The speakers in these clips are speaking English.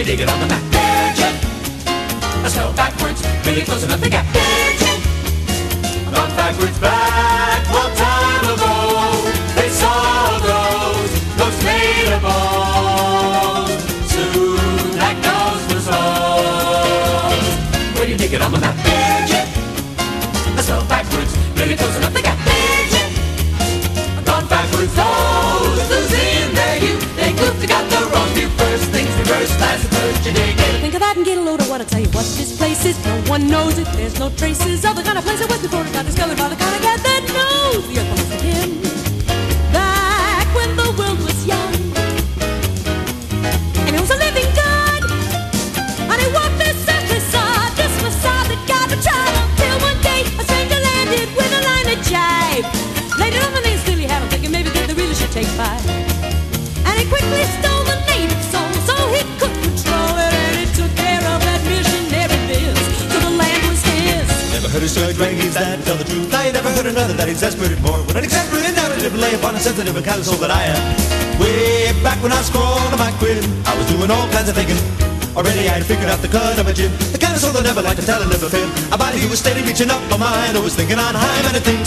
you dig it on the map? Virgin, I spell backwards, really close enough to get virgin. I've gone backwards back, long time ago. They saw those made of bones. Soon that nose was hosed. Where do you dig it on the map? Virgin, I spell backwards, really close enough to get virgin. I've gone backwards, those losing their youth. They goofed, got the wrong view. First things reversed, last first you dig it. Think of that and get a load of what I tell you what this place is. No one knows it, there's no traces of the kind of place it was before it got discovered by the kind of cat that knows the earth belongs to him. Back when the world was young, and it was a living God, and he walked this earthly sod. This facade that God would try until one day a stranger landed with a line of jive. Laid it on the names till he had him thinking maybe that they really should take 5. And he quickly stole the native soul so he could control it, and he took care of that missionary biz, so the land was his. Never heard a story like his that tell the truth. I ain't never heard another that exasperated more. What an exasperated narrative lay upon a sensitive and kind of soul that I am. Way back when I scrawled on my quid, I was doing all kinds of thinking. Already I had figured out the cut of a jib. The kind of soul that never liked to tell and never fail. A body who was steady reaching up my mind, always thinking on high many things.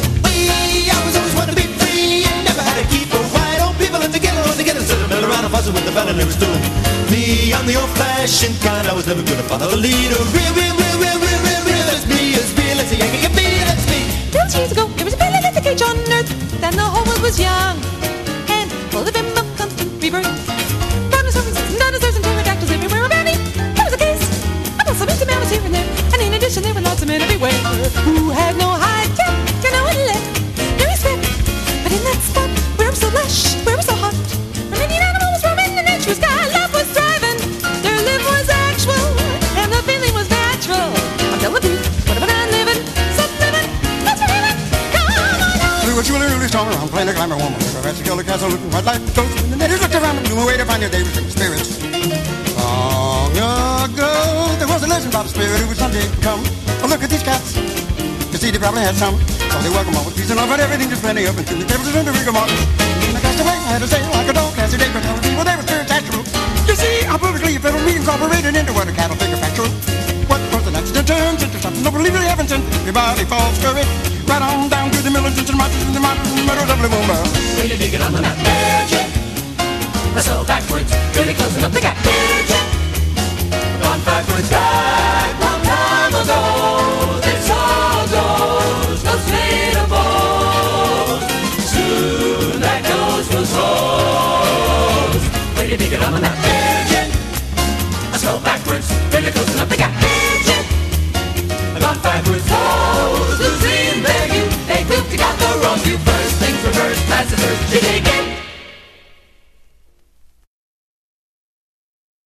I was always wanting to be free and never had to keep a white old people in together, instead of milling around and fussing with the fella never stood. Me, I'm the old-fashioned kind. I was never gonna follow the leader. Real, that's me, it's real, it's a Yankee, that's me. Billions years ago, there was a billion in the cage on earth. Then the whole world was young and full of him of constant rebirth. Dinosaurs and pterodactyls everywhere around me. It was a case of also empty mountains here and there, and in addition there were lots of men everywhere who had no hide, you know, and let no respect. But in that spot where it was so lush, where it was so hot, where many an animal was roaming, the nature was sky, love was thriving. Their living was actual, and the feeling was natural. I'm telling the truth, whatever I'm living, some living, that's what living. Come on now. We were truly strong around, playing a climber woman. We were at the killer castle, looking right like the ghost. And the natives looked around and blew away to find their day with spirits. Long ago, there was a legend about a spirit who would someday come. Oh, look at these cats. You see, they probably had some. So they welcome all with peace and love, but everything just plenty up until the tables are under rigor mortis. When I cast away, I had to stay like a dog, cast a day for telling people they were spirits actual. You see, how perfectly a federal meeting incorporated into what a cattle figure factual. What was an accident turns into something nobody really haven't seen. Everybody falls scurry, right on down to the militants and marches and the mountains and the meadows of Liverpool. Where you dig it on the map? Virgin, I spell backwards, really close enough to get virgin. I've gone backwards back, long time ago. They saw those made of bones. Soon that nose was hosed. Where you dig it on the map?